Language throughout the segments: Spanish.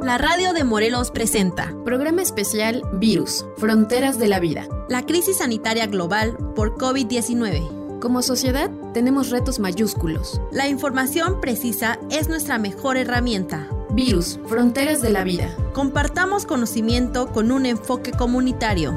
La Radio de Morelos presenta Programa especial Virus, Fronteras de la Vida. La crisis sanitaria global por COVID-19. Como sociedad, tenemos retos mayúsculos. La información precisa es nuestra mejor herramienta. Virus, Fronteras de la Vida. Compartamos conocimiento con un enfoque comunitario.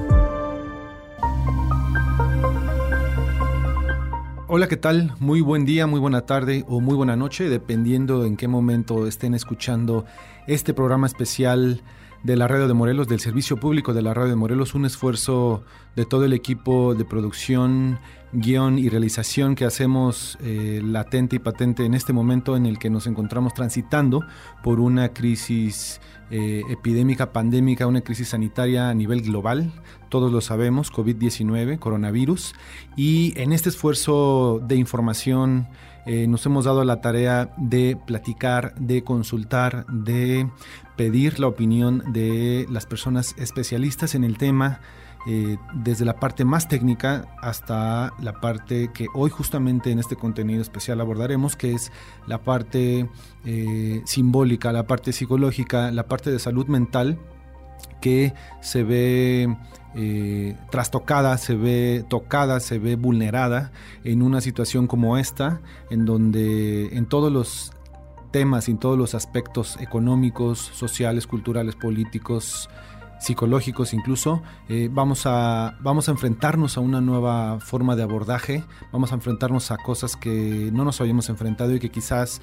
Hola, ¿qué tal? Muy buen día, muy buena tarde o muy buena noche, dependiendo en qué momento estén escuchando este programa especial de la Radio de Morelos, del Servicio Público de la Radio de Morelos, un esfuerzo de todo el equipo de producción, guión y realización que hacemos latente y patente en este momento en el que nos encontramos transitando por una crisis epidémica, pandémica, una crisis sanitaria a nivel global. Todos lo sabemos, COVID-19, coronavirus, y en este esfuerzo de información nos hemos dado la tarea de platicar, de consultar, de pedir la opinión de las personas especialistas en el tema, desde la parte más técnica hasta la parte que hoy justamente en este contenido especial abordaremos, que es la parte simbólica, la parte psicológica, la parte de salud mental, que se ve trastocada, se ve tocada, se ve vulnerada en una situación como esta, en donde en todos los temas, en todos los aspectos económicos, sociales, culturales, políticos, psicológicos incluso, vamos a enfrentarnos a una nueva forma de abordaje, vamos a enfrentarnos a cosas que no nos habíamos enfrentado y que quizás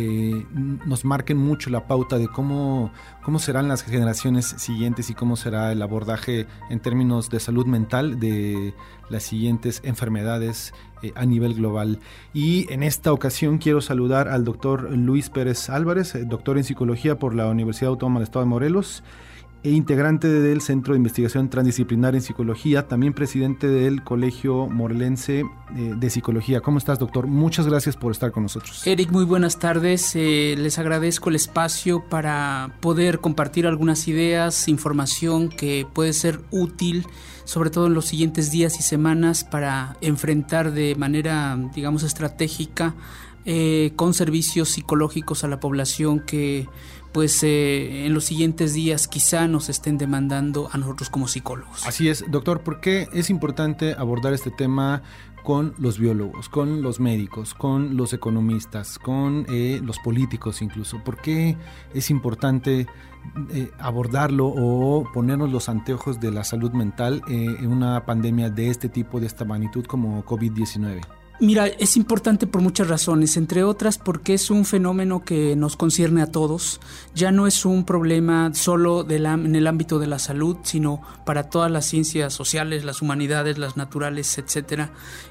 nos marquen mucho la pauta de cómo serán las generaciones siguientes y cómo será el abordaje en términos de salud mental de las siguientes enfermedades a nivel global. Y en esta ocasión quiero saludar al doctor Luis Pérez Álvarez, doctor en psicología por la Universidad Autónoma del Estado de Morelos, e integrante del Centro de Investigación Transdisciplinar en Psicología, también presidente del Colegio Morelense de Psicología. ¿Cómo estás, doctor? Muchas gracias por estar con nosotros. Eric, muy buenas tardes. Les agradezco el espacio para poder compartir algunas ideas, información que puede ser útil, sobre todo en los siguientes días y semanas, para enfrentar de manera, digamos, estratégica con servicios psicológicos a la población que pues en los siguientes días quizá nos estén demandando a nosotros como psicólogos. Así es, doctor. ¿Por qué es importante abordar este tema con los biólogos, con los médicos, con los economistas, con los políticos incluso? ¿Por qué es importante abordarlo o ponernos los anteojos de la salud mental en una pandemia de este tipo, de esta magnitud como COVID-19? Mira, es importante por muchas razones, entre otras porque es un fenómeno que nos concierne a todos. Ya no es un problema solo en el ámbito de la salud, sino para todas las ciencias sociales, las humanidades, las naturales, etcétera.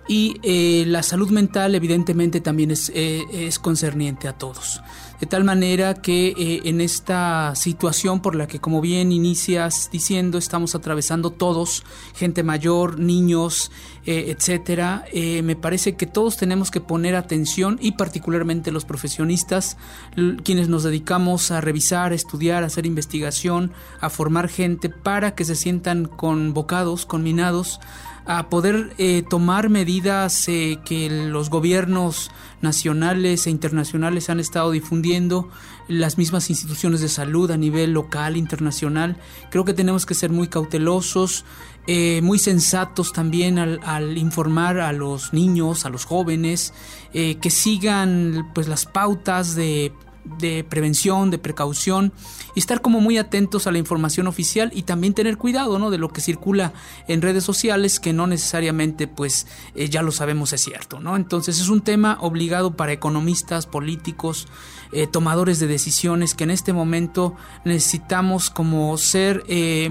Y la salud mental evidentemente también es concerniente a todos. De tal manera que en esta situación por la que, como bien inicias diciendo, estamos atravesando todos, gente mayor, niños, etcétera, me parece que todos tenemos que poner atención, y particularmente los profesionistas, quienes nos dedicamos a revisar, a estudiar, a hacer investigación, a formar gente para que se sientan convocados, conminados a poder tomar medidas que los gobiernos nacionales e internacionales han estado difundiendo, las mismas instituciones de salud a nivel local, internacional. Creo que tenemos que ser muy cautelosos, muy sensatos también al informar a los niños, a los jóvenes, que sigan pues las pautas de prevención, de precaución, y estar como muy atentos a la información oficial, y también tener cuidado, ¿no?, de lo que circula en redes sociales, que no necesariamente pues ya lo sabemos es cierto, ¿no? Entonces es un tema obligado para economistas, políticos, tomadores de decisiones, que en este momento necesitamos como ser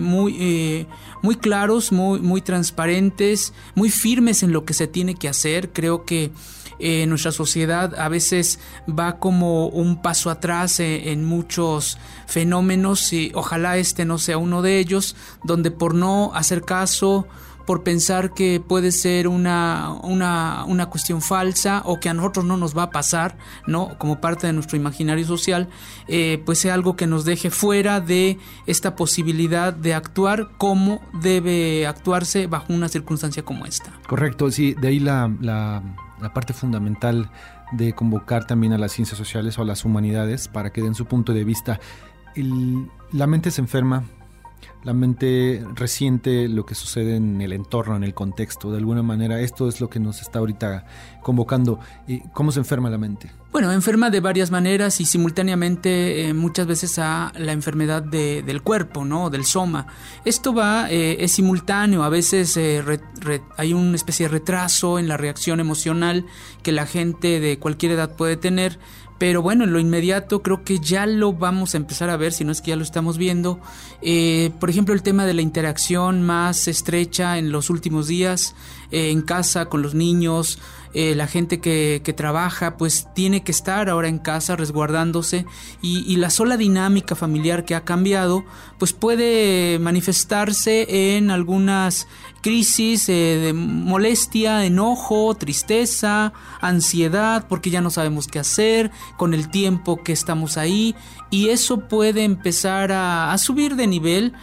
muy claros, muy transparentes, muy firmes en lo que se tiene que hacer. Creo que nuestra sociedad a veces va como un paso atrás en muchos fenómenos, y ojalá este no sea uno de ellos, donde por no hacer caso, por pensar que puede ser una cuestión falsa, o que a nosotros no nos va a pasar, ¿no?, como parte de nuestro imaginario social, pues sea algo que nos deje fuera de esta posibilidad de actuar como debe actuarse bajo una circunstancia como esta. Correcto, sí, de ahí la parte fundamental de convocar también a las ciencias sociales o a las humanidades para que den su punto de vista. la mente se enferma, la mente resiente lo que sucede en el entorno, en el contexto. De alguna manera, esto es lo que nos está ahorita convocando. ¿Cómo se enferma la mente? Bueno, enferma de varias maneras y simultáneamente muchas veces a la enfermedad del cuerpo, ¿no? Del soma. Esto es simultáneo, a veces hay una especie de retraso en la reacción emocional que la gente de cualquier edad puede tener. Pero bueno, en lo inmediato creo que ya lo vamos a empezar a ver, si no es que ya lo estamos viendo. Por ejemplo, el tema de la interacción más estrecha en los últimos días, en casa con los niños, la gente que trabaja, pues tiene que estar ahora en casa resguardándose y la sola dinámica familiar que ha cambiado, pues puede manifestarse en algunas crisis de molestia, enojo, tristeza, ansiedad, porque ya no sabemos qué hacer con el tiempo que estamos ahí, y eso puede empezar a subir de nivel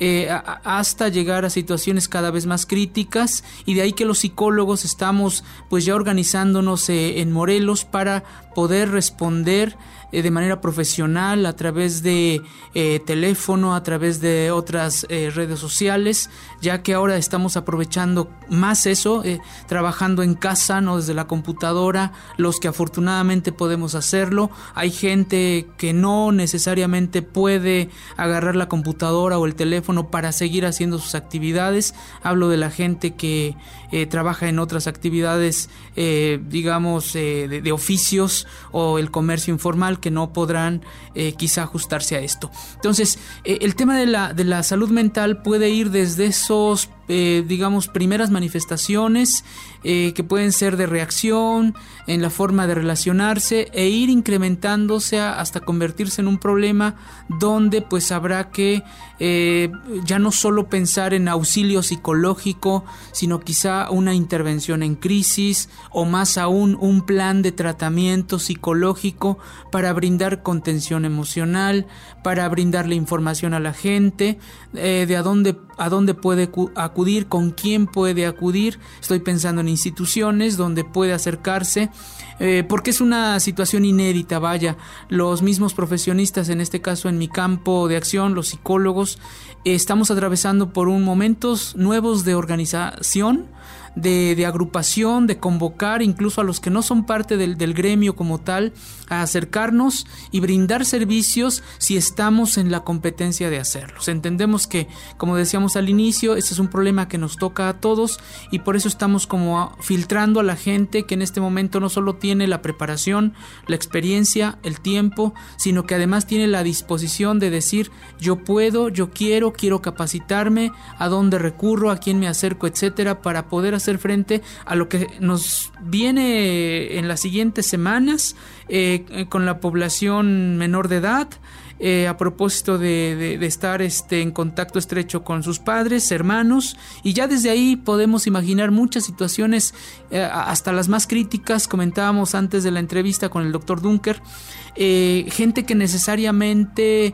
hasta llegar a situaciones cada vez más críticas, y de ahí que los psicólogos estamos pues ya organizándonos en Morelos para poder responder de manera profesional a través de teléfono, a través de otras redes sociales, ya que ahora estamos aprovechando más eso, trabajando en casa, no desde la computadora, los que afortunadamente podemos hacerlo. Hay gente que no necesariamente puede agarrar la computadora o el teléfono para seguir haciendo sus actividades. Hablo de la gente que trabaja en otras actividades, digamos, de oficios o el comercio informal, que no podrán quizá ajustarse a esto. Entonces, el tema de la salud mental puede ir desde esos digamos, primeras manifestaciones que pueden ser de reacción en la forma de relacionarse e ir incrementándose hasta convertirse en un problema donde pues habrá que ya no solo pensar en auxilio psicológico, sino quizá una intervención en crisis o más aún un plan de tratamiento psicológico para brindar contención emocional, para brindarle información a la gente de a dónde puede acudir, con quién puede acudir. Estoy pensando en instituciones donde puede acercarse, porque es una situación inédita. Vaya, los mismos profesionistas, en este caso en mi campo de acción, los psicólogos, estamos atravesando por momentos nuevos de organización, de agrupación, de convocar incluso a los que no son parte del gremio como tal, a acercarnos y brindar servicios si estamos en la competencia de hacerlos. Entendemos que, como decíamos al inicio, este es un problema que nos toca a todos y por eso estamos como filtrando a la gente que en este momento no solo tiene la preparación, la experiencia, el tiempo, sino que además tiene la disposición de decir: yo puedo, yo quiero capacitarme, a dónde recurro, a quién me acerco, etcétera, para poder hacer frente a lo que nos viene en las siguientes semanas con la población menor de edad, a propósito de estar en contacto estrecho con sus padres, hermanos, y ya desde ahí podemos imaginar muchas situaciones, hasta las más críticas. Comentábamos antes de la entrevista con el doctor Dunker, gente que necesariamente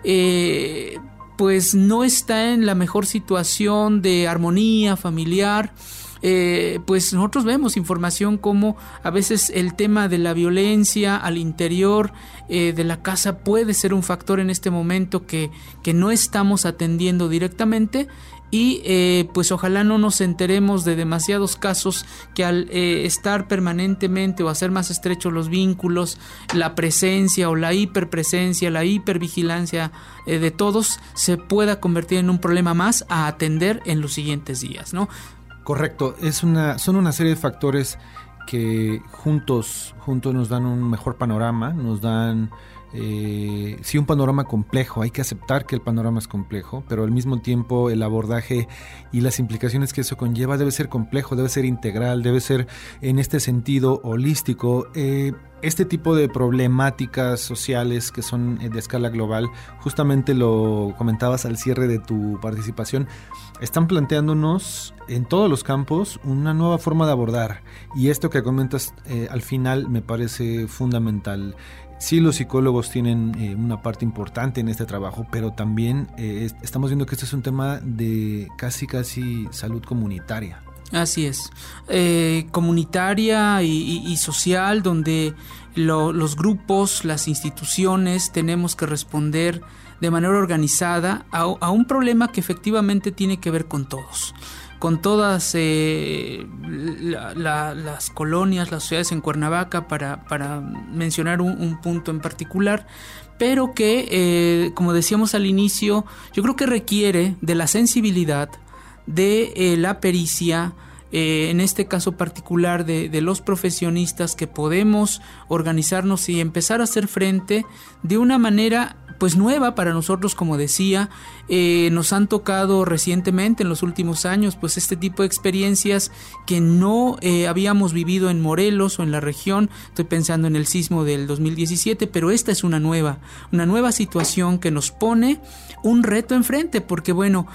pues no está en la mejor situación de armonía familiar. Pues nosotros vemos información como a veces el tema de la violencia al interior de la casa puede ser un factor en este momento que no estamos atendiendo directamente, y pues ojalá no nos enteremos de demasiados casos que al estar permanentemente o hacer más estrechos los vínculos, la presencia o la hiperpresencia, la hipervigilancia de todos se pueda convertir en un problema más a atender en los siguientes días, ¿no? Correcto, son una serie de factores que juntos nos dan un mejor panorama, nos dan sí un panorama complejo. Hay que aceptar que el panorama es complejo, pero al mismo tiempo el abordaje y las implicaciones que eso conlleva debe ser complejo, debe ser integral, debe ser en este sentido holístico. Este tipo de problemáticas sociales que son de escala global, justamente lo comentabas al cierre de tu participación, están planteándonos en todos los campos una nueva forma de abordar, y esto que comentas al final me parece fundamental. Sí, los psicólogos tienen una parte importante en este trabajo, pero también estamos viendo que este es un tema de casi salud comunitaria. Así es. Comunitaria y social, donde los grupos, las instituciones tenemos que responder de manera organizada a un problema que efectivamente tiene que ver con todos. Con todas las colonias, las ciudades en Cuernavaca, para mencionar un punto en particular, pero que, como decíamos al inicio, yo creo que requiere de la sensibilidad, de la pericia, en este caso particular de los profesionistas, que podemos organizarnos y empezar a hacer frente de una manera pues nueva para nosotros. Como decía, nos han tocado recientemente, en los últimos años, pues este tipo de experiencias que no habíamos vivido en Morelos o en la región. Estoy pensando en el sismo del 2017, pero esta es una nueva situación que nos pone un reto enfrente, porque bueno,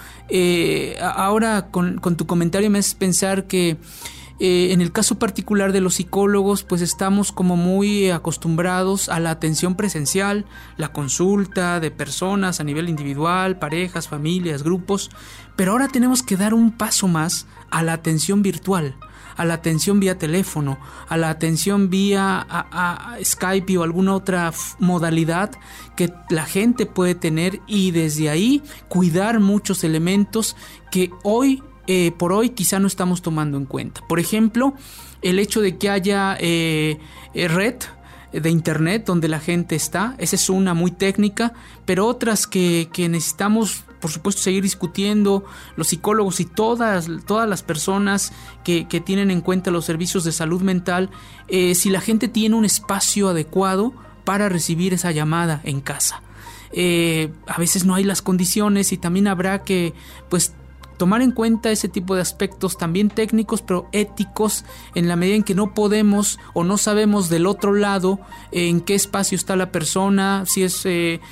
ahora con tu comentario me haces pensar que en el caso particular de los psicólogos, pues estamos como muy acostumbrados a la atención presencial, la consulta de personas a nivel individual, parejas, familias, grupos, pero ahora tenemos que dar un paso más a la atención virtual, a la atención vía teléfono, a la atención vía a Skype o alguna otra modalidad que la gente puede tener, y desde ahí cuidar muchos elementos que por hoy quizá no estamos tomando en cuenta. Por ejemplo, el hecho de que haya red de internet donde la gente está, esa es una muy técnica, pero otras que necesitamos, por supuesto, seguir discutiendo, los psicólogos y todas las personas que tienen en cuenta los servicios de salud mental, si la gente tiene un espacio adecuado para recibir esa llamada en casa. A veces no hay las condiciones, y también habrá que pues tomar en cuenta ese tipo de aspectos también técnicos, pero éticos, en la medida en que no podemos o no sabemos del otro lado en qué espacio está la persona, si es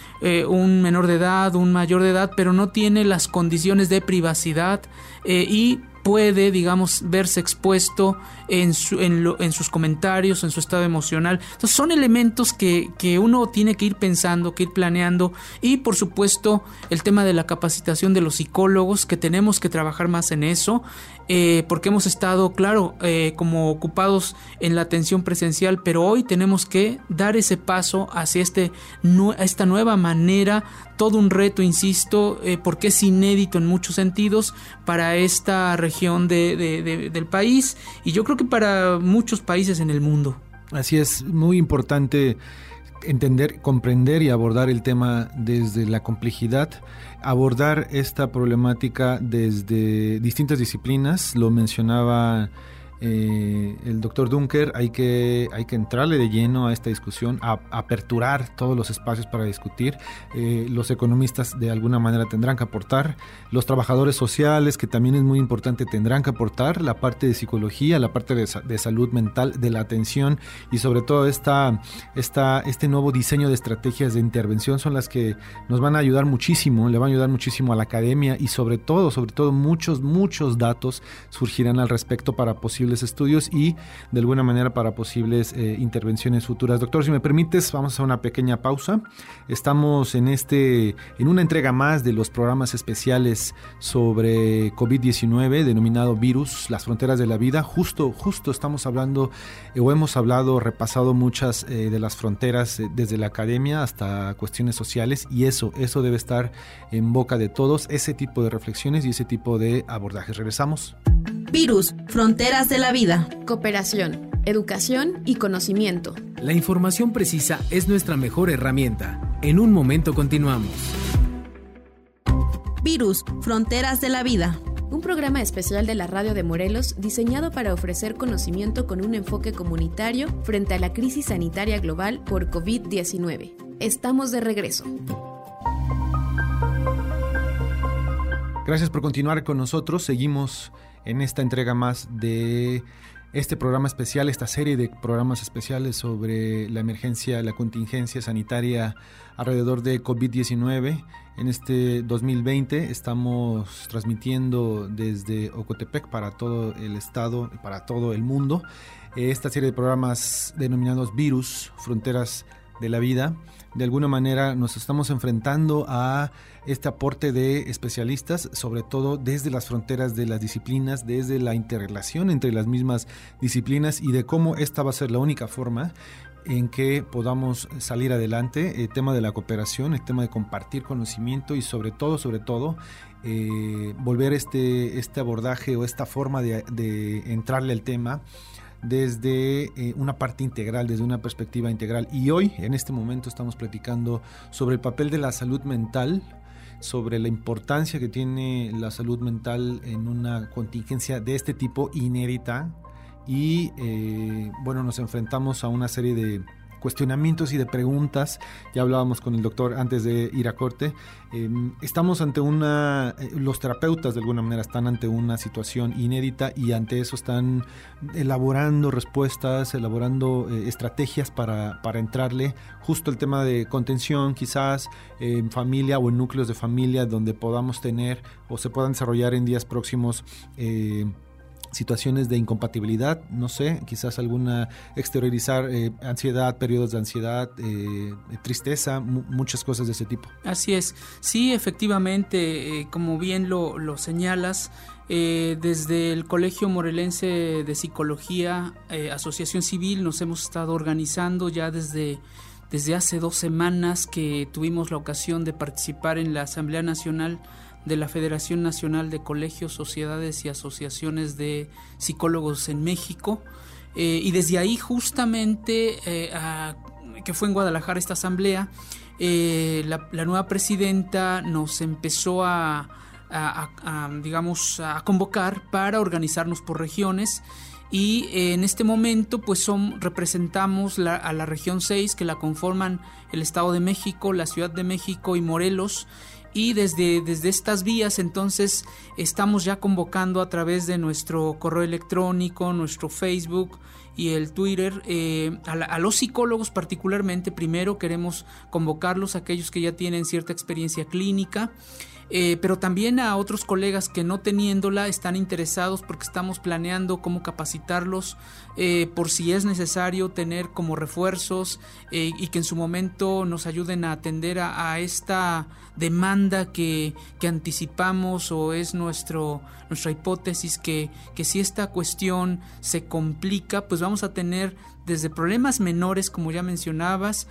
un menor de edad, un mayor de edad, pero no tiene las condiciones de privacidad y puede, digamos, verse expuesto en sus comentarios, en su estado emocional. Entonces son elementos que uno tiene que ir pensando, que ir planeando, y por supuesto el tema de la capacitación de los psicólogos, que tenemos que trabajar más en eso, porque hemos estado, claro, como ocupados en la atención presencial, pero hoy tenemos que dar ese paso hacia esta nueva manera, todo un reto, insisto, porque es inédito en muchos sentidos para esta región del país, y yo creo que para muchos países en el mundo. Así es, muy importante entender, comprender y abordar el tema desde la complejidad, abordar esta problemática desde distintas disciplinas. Lo mencionaba el doctor Dunker, hay que entrarle de lleno a esta discusión, a aperturar todos los espacios para discutir. Los economistas de alguna manera tendrán que aportar, los trabajadores sociales, que también es muy importante, tendrán que aportar, la parte de psicología, la parte de salud mental, de la atención, y sobre todo este nuevo diseño de estrategias de intervención son las que nos van a ayudar muchísimo, le van a ayudar muchísimo a la academia, y sobre todo muchos datos surgirán al respecto para posibles estudios y de alguna manera para posibles intervenciones futuras. Doctor, si me permites, vamos a hacer una pequeña pausa. Estamos en una entrega más de los programas especiales sobre COVID-19 denominado Virus, las fronteras de la vida. Justo estamos hablando hemos repasado muchas de las fronteras desde la academia hasta cuestiones sociales, y eso debe estar en boca de todos, ese tipo de reflexiones y ese tipo de abordajes. Regresamos. Virus, fronteras de la vida. Cooperación, educación y conocimiento. La información precisa es nuestra mejor herramienta. En un momento continuamos. Virus, fronteras de la vida. Un programa especial de la Radio de Morelos diseñado para ofrecer conocimiento con un enfoque comunitario frente a la crisis sanitaria global por COVID-19. Estamos de regreso. Gracias por continuar con nosotros. Seguimos en esta entrega más de este programa especial, esta serie de programas especiales sobre la emergencia, la contingencia sanitaria alrededor de COVID-19. En este 2020 estamos transmitiendo desde Ocotepec para todo el estado y para todo el mundo esta serie de programas denominados Virus, Fronteras de la Vida. de alguna manera nos estamos enfrentando a este aporte de especialistas, sobre todo desde las fronteras de las disciplinas, desde la interrelación entre las mismas disciplinas y de cómo esta va a ser la única forma en que podamos salir adelante. El tema de la cooperación, el tema de compartir conocimiento y sobre todo volver este abordaje o esta forma de entrarle al tema desde una parte integral, desde una perspectiva integral. Y hoy, en este momento, estamos platicando sobre el papel de la salud mental, sobre la importancia que tiene la salud mental en una contingencia de este tipo inédita. Y nos enfrentamos a una serie de cuestionamientos y de preguntas. Ya hablábamos con el doctor antes de ir a corte. Estamos ante los terapeutas de alguna manera están ante una situación inédita y ante eso están elaborando respuestas, elaborando estrategias para entrarle. Justo el tema de contención, quizás en familia o en núcleos de familia donde podamos tener o se puedan desarrollar en días próximos situaciones de incompatibilidad, no sé, quizás exteriorizar ansiedad, periodos de ansiedad, tristeza, muchas cosas de ese tipo. Así es, sí, efectivamente, como bien lo señalas, desde el Colegio Morelense de Psicología, Asociación Civil, nos hemos estado organizando ya desde hace 2 semanas que tuvimos la ocasión de participar en la Asamblea Nacional de la Federación Nacional de Colegios, Sociedades y Asociaciones de Psicólogos en México, y desde ahí justamente, que fue en Guadalajara esta asamblea, la nueva presidenta nos empezó a convocar para organizarnos por regiones. Y en este momento pues representamos a la región 6, que la conforman el Estado de México, la Ciudad de México y Morelos. Y desde estas vías entonces estamos ya convocando a través de nuestro correo electrónico, nuestro Facebook y el Twitter, a los psicólogos particularmente. Primero queremos convocarlos a aquellos que ya tienen cierta experiencia clínica, pero también a otros colegas que no teniéndola están interesados, porque estamos planeando cómo capacitarlos por si es necesario tener como refuerzos, y que en su momento nos ayuden a atender a esta demanda que anticipamos, o es nuestra hipótesis que si esta cuestión se complica, pues vamos a tener desde problemas menores, como ya mencionabas,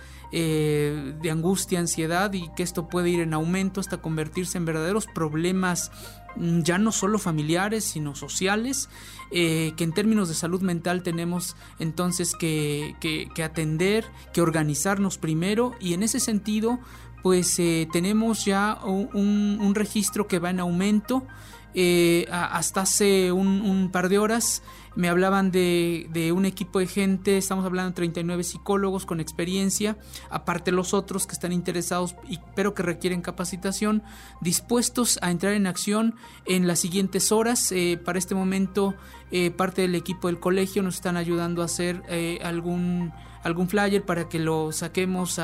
de angustia, ansiedad, y que esto puede ir en aumento hasta convertirse en verdaderos problemas ya no solo familiares, sino sociales, que en términos de salud mental tenemos entonces que atender, que organizarnos primero, y en ese sentido pues tenemos ya un registro que va en aumento. Hasta hace un par de horas me hablaban de un equipo de gente, estamos hablando de 39 psicólogos con experiencia, aparte los otros que están interesados pero que requieren capacitación, dispuestos a entrar en acción en las siguientes horas. Para este momento parte del equipo del colegio nos están ayudando a hacer algún flyer para que lo saquemos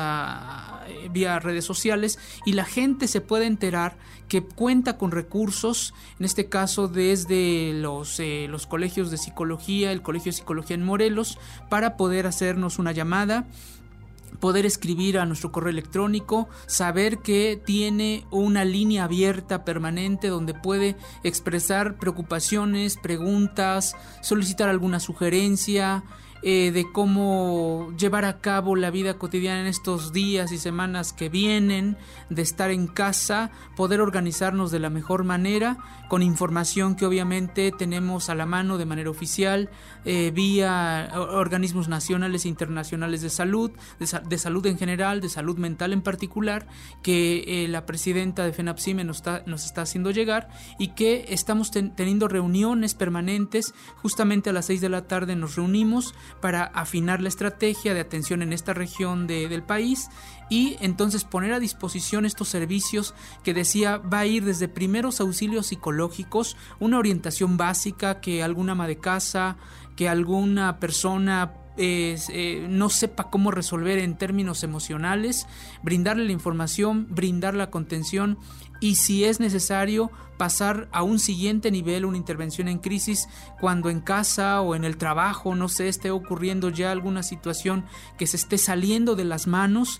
vía redes sociales, y la gente se puede enterar que cuenta con recursos, en este caso desde los colegios de psicología, el Colegio de Psicología en Morelos, para poder hacernos una llamada, poder escribir a nuestro correo electrónico, saber que tiene una línea abierta permanente donde puede expresar preocupaciones, preguntas, solicitar alguna sugerencia de cómo llevar a cabo la vida cotidiana en estos días y semanas que vienen, de estar en casa, poder organizarnos de la mejor manera, con información que obviamente tenemos a la mano de manera oficial, vía organismos nacionales e internacionales de salud en general, de salud mental en particular, que la presidenta de FENAPSIME nos está haciendo llegar, y que estamos teniendo reuniones permanentes. Justamente a las 6 de la tarde nos reunimos para afinar la estrategia de atención en esta región del país, y entonces poner a disposición estos servicios que decía va a ir desde primeros auxilios psicológicos, una orientación básica que alguna ama de casa, que alguna persona no sepa cómo resolver en términos emocionales, brindarle la información, brindar la contención y si es necesario pasar a un siguiente nivel, una intervención en crisis, cuando en casa o en el trabajo, no sé, esté ocurriendo ya alguna situación que se esté saliendo de las manos.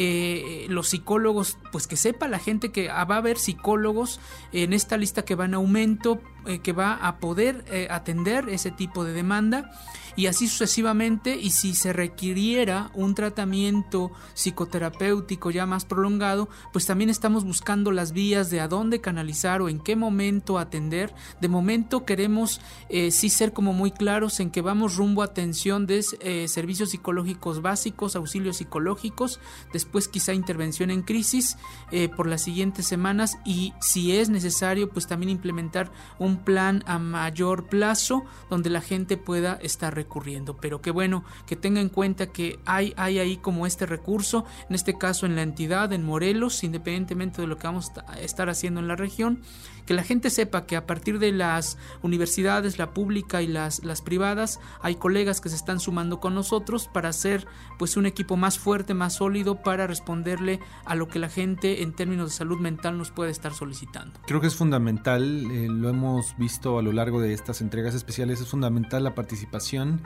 Los psicólogos, pues que sepa la gente que va a haber psicólogos en esta lista que va en aumento, que va a poder atender ese tipo de demanda y así sucesivamente. Y si se requiriera un tratamiento psicoterapéutico ya más prolongado, pues también estamos buscando las vías de a dónde canalizar o en qué momento atender. De momento queremos sí ser como muy claros en que vamos rumbo a atención de servicios psicológicos básicos, auxilios psicológicos, después quizá intervención en crisis por las siguientes semanas y si es necesario pues también implementar un plan a mayor plazo donde la gente pueda estar recurriendo, pero qué bueno que tenga en cuenta que hay ahí como este recurso, en este caso en la entidad, en Morelos, independientemente de lo que vamos a estar haciendo en la región, que la gente sepa que a partir de las universidades, la pública y las privadas, hay colegas que se están sumando con nosotros para hacer pues un equipo más fuerte, más sólido para responderle a lo que la gente en términos de salud mental nos puede estar solicitando. Creo que es fundamental, lo hemos visto a lo largo de estas entregas especiales, es fundamental la participación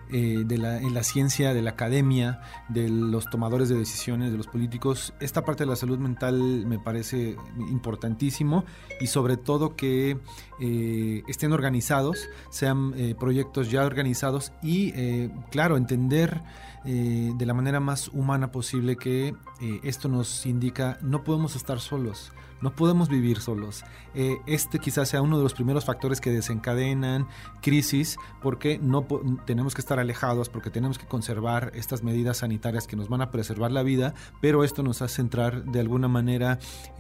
en la ciencia, de la academia, de los tomadores de decisiones, de los políticos. Esta parte de la salud mental me parece importantísimo y sobre todo que estén organizados, sean proyectos ya organizados y claro, entender de la manera más humana posible que esto nos indica no podemos estar solos, no podemos vivir solos. Este quizás sea uno de los primeros factores que desencadenan crisis porque tenemos que estar alejados, porque tenemos que conservar estas medidas sanitarias que nos van a preservar la vida, pero esto nos hace entrar de alguna manera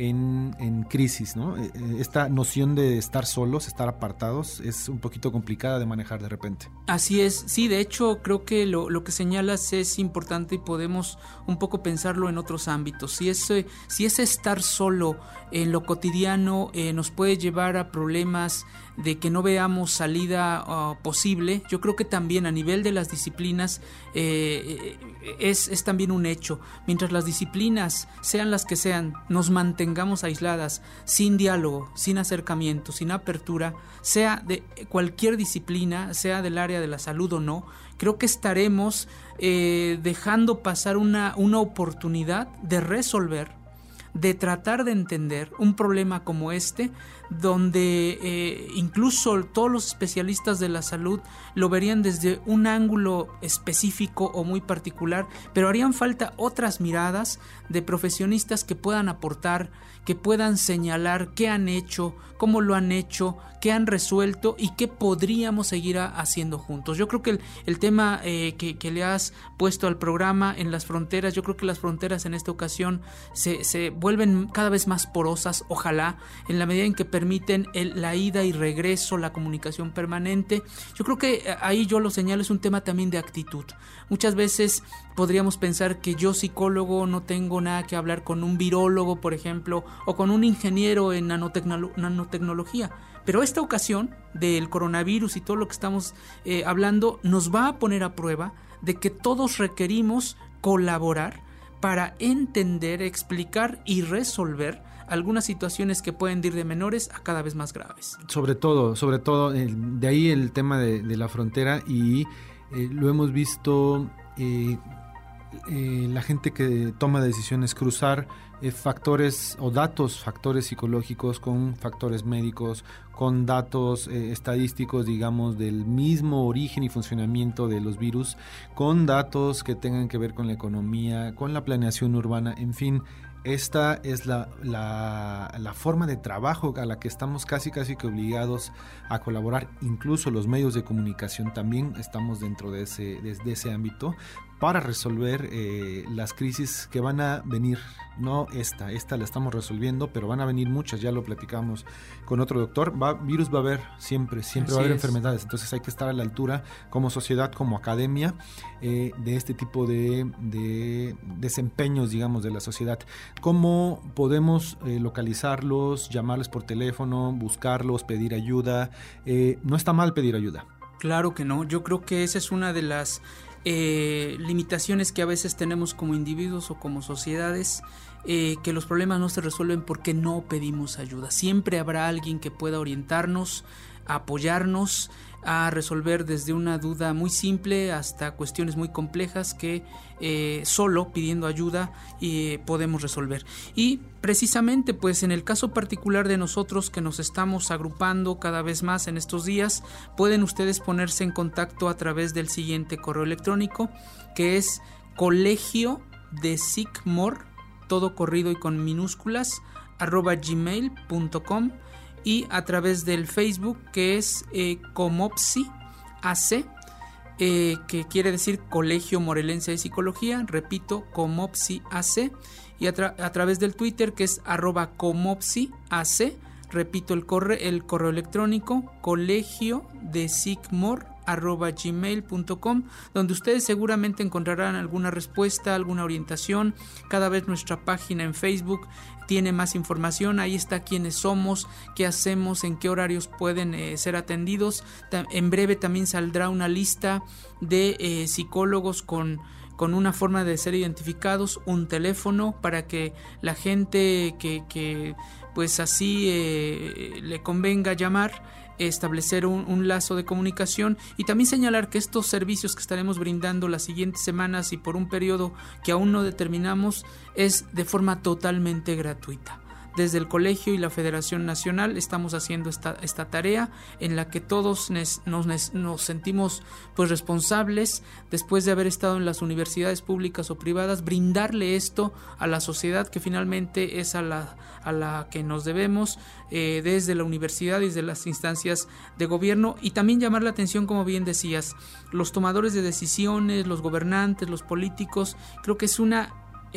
en crisis, ¿no? Esta noción de estar solos, estar apartados, es un poquito complicada de manejar de repente. Así es, sí, de hecho creo que lo que señalas es importante y podemos un poco pensarlo en otros ámbitos. Si ese estar solo en lo cotidiano nos puede llevar a problemas de que no veamos salida posible, yo creo que también a nivel de las disciplinas es también un hecho. Mientras las disciplinas, sean las que sean, nos mantengamos aisladas, sin diálogo, sin acercamiento, sin apertura, sea de cualquier disciplina, sea del área de la salud o no, creo que estaremos dejando pasar una oportunidad de resolver, de tratar de entender un problema como este, donde incluso todos los especialistas de la salud lo verían desde un ángulo específico o muy particular, pero harían falta otras miradas de profesionistas que puedan aportar, que puedan señalar qué han hecho, cómo lo han hecho, qué han resuelto y qué podríamos seguir haciendo juntos. Yo creo que el tema que le has puesto al programa en las fronteras, yo creo que las fronteras en esta ocasión se vuelven cada vez más porosas, ojalá, en la medida en que permiten la ida y regreso, la comunicación permanente. Yo creo que ahí yo lo señalo, es un tema también de actitud. Muchas veces podríamos pensar que yo, psicólogo, no tengo nada que hablar con un virólogo, por ejemplo, o con un ingeniero en nanotecnología. Pero esta ocasión del coronavirus y todo lo que estamos hablando nos va a poner a prueba de que todos requerimos colaborar para entender, explicar y resolver algunas situaciones que pueden ir de menores a cada vez más graves. Sobre todo, de ahí el tema de la frontera y lo hemos visto, la gente que toma decisiones, cruzar factores psicológicos con factores médicos, con datos estadísticos, digamos, del mismo origen y funcionamiento de los virus, con datos que tengan que ver con la economía, con la planeación urbana, en fin. Esta es la forma de trabajo a la que estamos casi que obligados a colaborar. Incluso los medios de comunicación también estamos dentro de ese ámbito para resolver las crisis que van a venir. No esta la estamos resolviendo, pero van a venir muchas, ya lo platicamos con otro doctor. Virus va a haber siempre va a haber enfermedades, entonces hay que estar a la altura como sociedad, como academia, de este tipo de desempeños, digamos, de la sociedad. ¿Cómo podemos localizarlos, llamarles por teléfono, buscarlos, pedir ayuda? No está mal pedir ayuda. Claro que no, yo creo que esa es una de las limitaciones que a veces tenemos como individuos o como sociedades, que los problemas no se resuelven porque no pedimos ayuda. Siempre habrá alguien que pueda orientarnos, apoyarnos a resolver desde una duda muy simple hasta cuestiones muy complejas que solo pidiendo ayuda podemos resolver. Y precisamente pues en el caso particular de nosotros que nos estamos agrupando cada vez más en estos días, pueden ustedes ponerse en contacto a través del siguiente correo electrónico, que es colegio-de-sicmor, todo corrido y con minúsculas, @gmail.com, y a través del Facebook, que es Comopsi AC, que quiere decir Colegio Morelense de Psicología, repito, Comopsi AC, y a través del Twitter, que es @Comopsi AC, repito el correo electrónico, colegio-de-sicmor@gmail.com, donde ustedes seguramente encontrarán alguna respuesta, alguna orientación. Cada vez nuestra página en Facebook tiene más información, ahí está quiénes somos, qué hacemos, en qué horarios pueden ser atendidos. En breve también saldrá una lista de psicólogos con una forma de ser identificados, un teléfono para que la gente que pues así le convenga llamar, establecer un lazo de comunicación, y también señalar que estos servicios que estaremos brindando las siguientes semanas y por un periodo que aún no determinamos es de forma totalmente gratuita. Desde el colegio y la Federación Nacional estamos haciendo esta tarea en la que todos nos sentimos pues responsables, después de haber estado en las universidades públicas o privadas, brindarle esto a la sociedad, que finalmente es a la que nos debemos, desde la universidad y desde las instancias de gobierno. Y también llamar la atención, como bien decías, los tomadores de decisiones, los gobernantes, los políticos. Creo que es una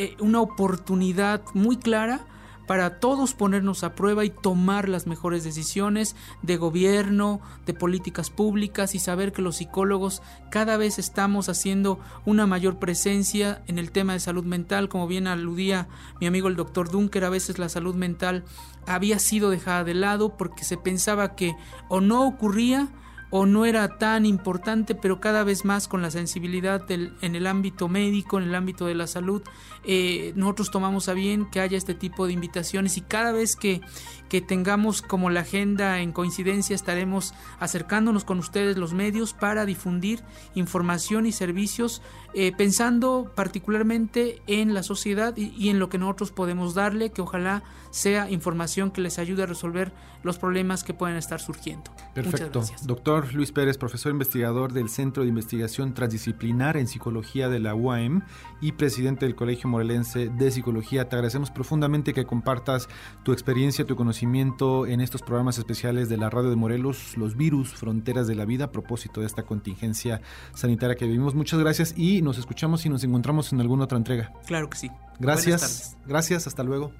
oportunidad muy clara para todos ponernos a prueba y tomar las mejores decisiones de gobierno, de políticas públicas, y saber que los psicólogos cada vez estamos haciendo una mayor presencia en el tema de salud mental. Como bien aludía mi amigo el doctor Dunker, a veces la salud mental había sido dejada de lado porque se pensaba que o no ocurría o no era tan importante, pero cada vez más con la sensibilidad en el ámbito médico, en el ámbito de la salud, nosotros tomamos a bien que haya este tipo de invitaciones, y cada vez que tengamos como la agenda en coincidencia, estaremos acercándonos con ustedes los medios para difundir información y servicios, pensando particularmente en la sociedad y en lo que nosotros podemos darle, que ojalá sea información que les ayude a resolver los problemas que pueden estar surgiendo. Perfecto. Doctor Luis Pérez, profesor investigador del Centro de Investigación Transdisciplinar en Psicología de la UAM y presidente del Colegio Morelense de Psicología, te agradecemos profundamente que compartas tu experiencia, tu conocimiento en estos programas especiales de la Radio de Morelos, Los Virus, Fronteras de la Vida, a propósito de esta contingencia sanitaria que vivimos. Muchas gracias y nos escuchamos y nos encontramos en alguna otra entrega. Claro que sí. Gracias, hasta luego.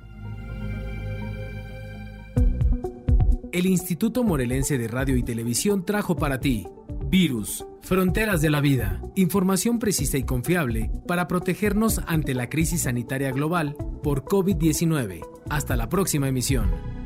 El Instituto Morelense de Radio y Televisión trajo para ti Virus, Fronteras de la Vida, información precisa y confiable para protegernos ante la crisis sanitaria global por COVID-19. Hasta la próxima emisión.